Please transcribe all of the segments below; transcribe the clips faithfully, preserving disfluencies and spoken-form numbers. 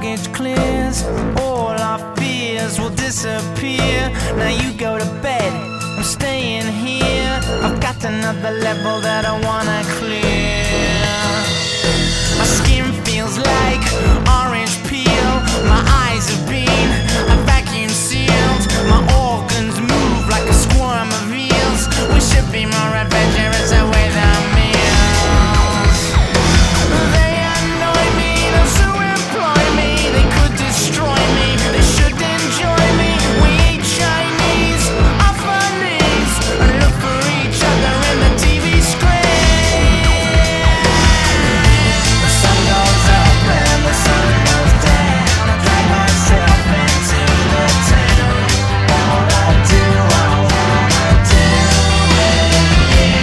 baggage clears, all our fears will disappear. Now you go to bed, I'm staying here. I've got another level that I wanna clear. My skin feels like orange peel. My eyes have been vacuum sealed. My organs move like a swarm of eels. We should be more adventurous away than meals. They annoy me, those who employ me. They could destroy me, they should enjoy me. We eat Chinese off our knees and look for each other in the T V screen. The sun goes up and the sun goes down. I drag myself into the town. All I do, I wanna do with you.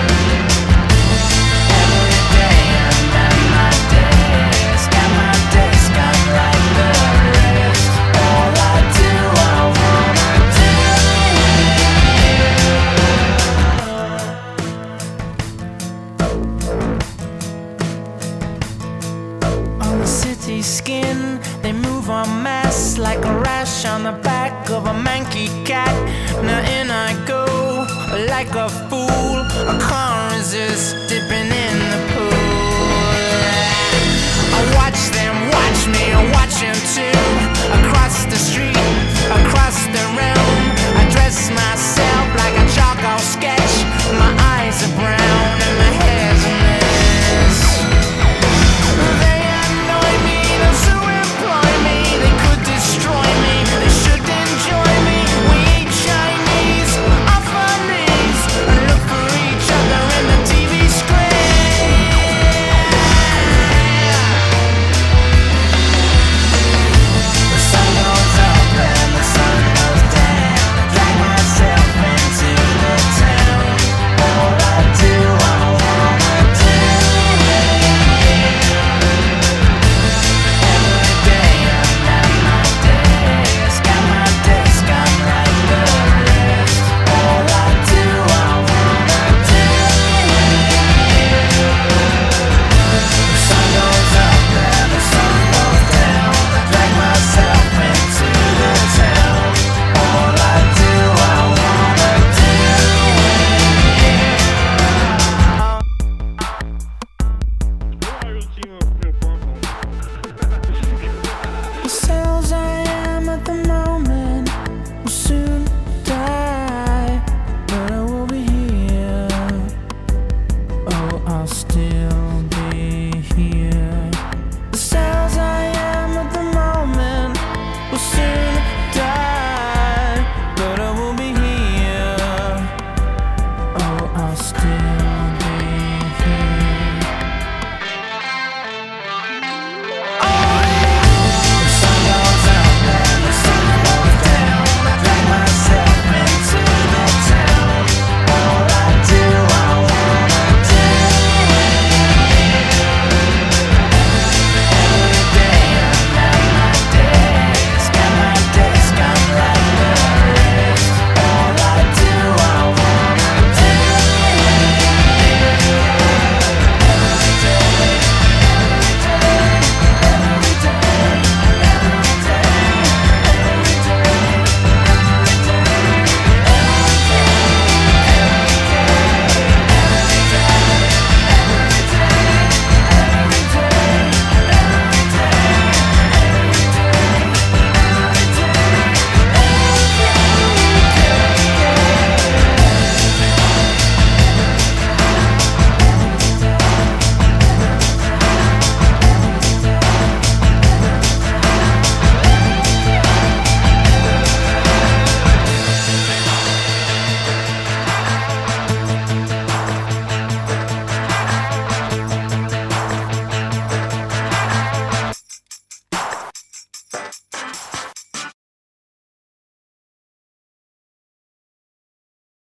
Every day and then my days, got my days got like the rest. All I do, I wanna do with you. On the city skin, they move en masse like a rash on the back of a manky cat. Now in I go, like a fool. I can't resist dipping in